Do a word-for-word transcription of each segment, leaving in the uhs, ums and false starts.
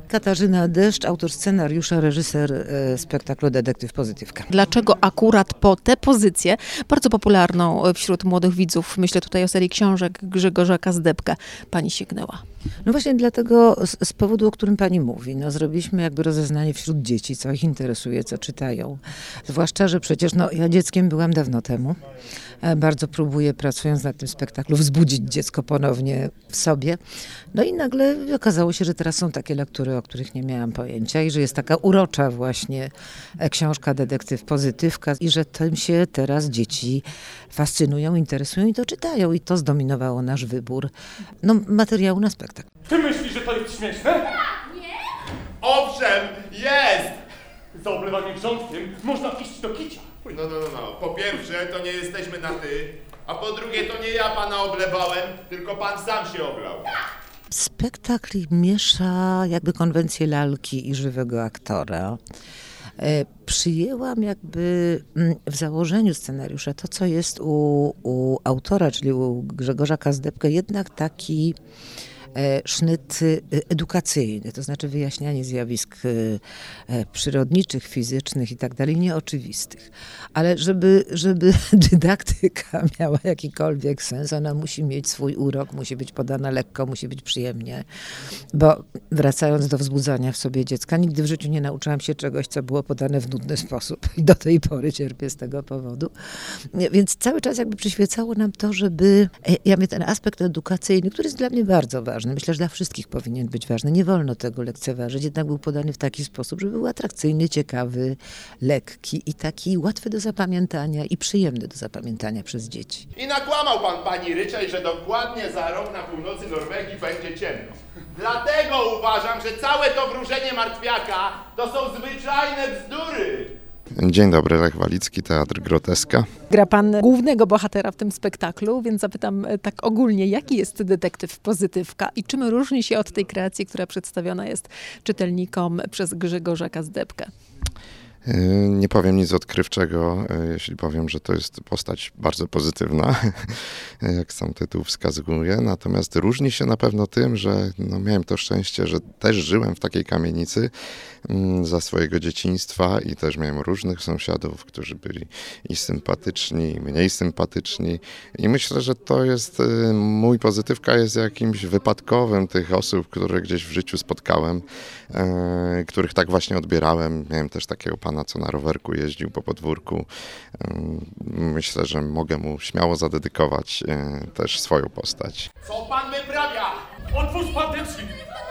Katarzyna Deszcz, autor scenariusza, reżyser e, spektaklu Detektyw Pozytywka. Dlaczego akurat po tę pozycję, bardzo popularną wśród młodych widzów, myślę tutaj o serii książek Grzegorza Kazdebkę, pani sięgnęła? No właśnie dlatego, z, z powodu, o którym pani mówi, no zrobiliśmy jakby rozeznanie wśród dzieci, co ich interesuje, co czytają. Zwłaszcza, że przecież no, ja dzieckiem byłam dawno temu. E, bardzo próbuję, pracując nad tym spektaklu, wzbudzić dziecko ponownie w sobie. No i nagle okazało się, że teraz są takie lektury, o których nie miałam pojęcia i że jest taka urocza właśnie e, książka Detektyw Pozytywka i że tym się teraz dzieci fascynują, interesują i to czytają. I to zdominowało nasz wybór no, materiału na spektakl. Ty myślisz, że to jest śmieszne? Nie? Owszem, jest! Za oblewanie grządkiem można iść do kicia. No, no, no, no. Po pierwsze, to nie jesteśmy na ty, a po drugie, to nie ja pana oblewałem, tylko pan sam się oblał. Spektakl miesza jakby konwencję lalki i żywego aktora. E, przyjęłam jakby w założeniu scenariusza to, co jest u, u autora, czyli u Grzegorza Kazdebkę, jednak taki e, sznyt edukacyjny, to znaczy wyjaśnianie zjawisk e, przyrodniczych, fizycznych i tak dalej, nieoczywistych. Ale żeby, żeby dydaktyka miała jakikolwiek sens, ona musi mieć swój urok, musi być podana lekko, musi być przyjemnie. Bo wracając do wzbudzania w sobie dziecka, nigdy w życiu nie nauczyłam się czegoś, co było podane w nudny sposób. I do tej pory cierpię z tego powodu. Więc cały czas jakby przyświecało nam to, żeby ja mówię, ten aspekt edukacyjny, który jest dla mnie bardzo ważny, myślę, że dla wszystkich powinien być ważny. Nie wolno tego lekceważyć. Jednak był podany w taki sposób, żeby był atrakcyjny, ciekawy, lekki i taki łatwy do zapamiętania i przyjemny do zapamiętania przez dzieci. I nakłamał pan pani Ryczej, że dokładnie za rok na północy Norwegii będzie ciemno. Dlatego uważam, że całe to wróżenie martwiaka to są zwyczajne bzdury. Dzień dobry, Lech Walicki, Teatr Groteska. Gra pan głównego bohatera w tym spektaklu, więc zapytam tak ogólnie, jaki jest Detektyw Pozytywka i czym różni się od tej kreacji, która przedstawiona jest czytelnikom przez Grzegorza Kazdebkę? Nie powiem nic odkrywczego, jeśli powiem, że to jest postać bardzo pozytywna, jak sam tytuł wskazuje. Natomiast różni się na pewno tym, że no, miałem to szczęście, że też żyłem w takiej kamienicy mm, za swojego dzieciństwa i też miałem różnych sąsiadów, którzy byli i sympatyczni, i mniej sympatyczni. I myślę, że to jest, mój Pozytywka jest jakimś wypadkowym tych osób, które gdzieś w życiu spotkałem, e, których tak właśnie odbierałem. Miałem też takiego pana, co na rowerku jeździł po podwórku. Myślę, że mogę mu śmiało zadedykować też swoją postać. Co pan wyprawia? Otwórz pan te drzwi!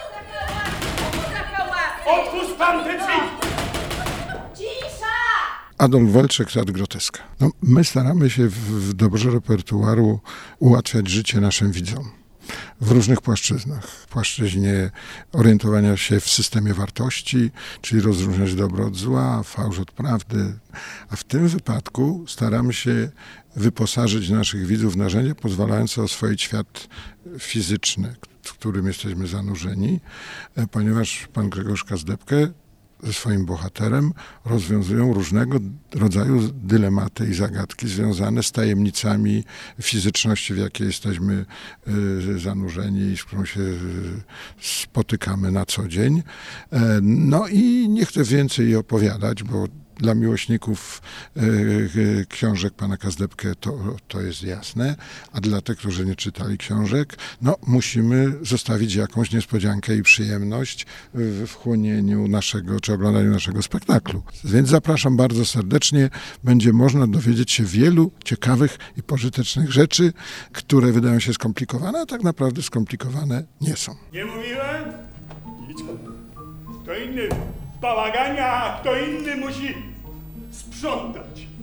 Otwórz pan te drzwi! Cisza! Adolf Welczek, Teatr Groteska. No, my staramy się w, w dobrze repertuaru ułatwiać życie naszym widzom. W różnych płaszczyznach. W płaszczyźnie orientowania się w systemie wartości, czyli rozróżniać dobro od zła, fałsz od prawdy. A w tym wypadku staramy się wyposażyć naszych widzów w narzędzia pozwalające oswoić świat fizyczny, w którym jesteśmy zanurzeni, ponieważ pan Grzegorz Kazdebkę ze swoim bohaterem rozwiązują różnego rodzaju dylematy i zagadki związane z tajemnicami fizyczności, w jakiej jesteśmy y, zanurzeni i z którą się y, spotykamy na co dzień. E, no i nie chcę więcej jej opowiadać, bo dla miłośników y, y, książek pana Kazdebkę to, to jest jasne, a dla tych, którzy nie czytali książek, no musimy zostawić jakąś niespodziankę i przyjemność w wchłonieniu naszego, czy oglądaniu naszego spektaklu. Więc zapraszam bardzo serdecznie. Będzie można dowiedzieć się wielu ciekawych i pożytecznych rzeczy, które wydają się skomplikowane, a tak naprawdę skomplikowane nie są. Nie mówiłem? Idź pan. To inny bałagania, a kto inny musi sprzątać.